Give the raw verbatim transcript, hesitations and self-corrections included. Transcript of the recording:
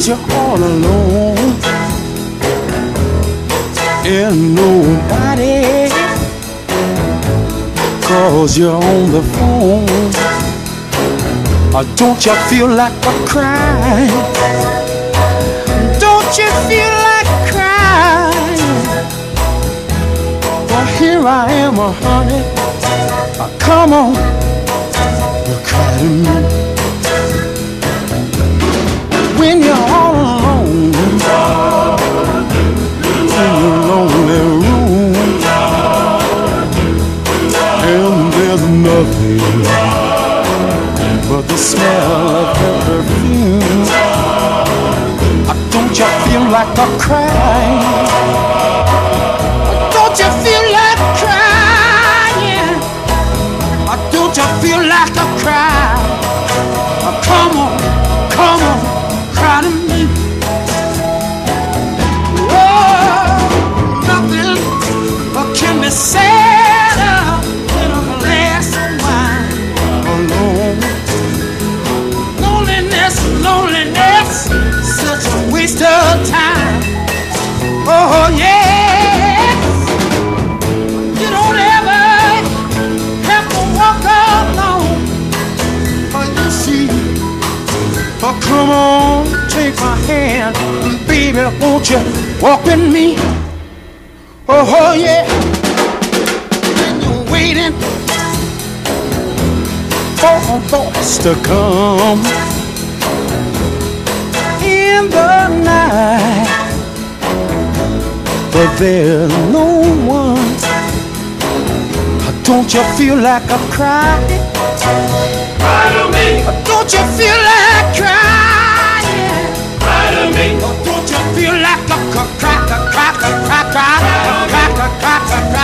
you're all alone and nobody calls you on the phone. Or don't you feel like a crying? Don't you feel like crying? Well, here I am, oh, honey. Oh, come on, cry to me. When you're all alone in your lonely room, and there's nothing but the smell of her perfume, don't you feel like a crying? Don't you feel like crying? Don't you feel like a cry? Come on, come on. Cry to me. Oh, nothing can be sadder than a glass of wine alone. Loneliness, loneliness, such a waste of time. Oh yes, you don't ever have to walk alone. Oh, you see. Oh, come on, take my hand, baby, won't you walk with me? Oh, oh yeah. And you're waiting for a voice to come in the night, but there's no one. Don't you feel like a cry? Cry to me. Don't you feel like crying? Cry to me. Don't you feel like a cry, cry, cry, cry, cry, cry, cry, cry, cry, cry?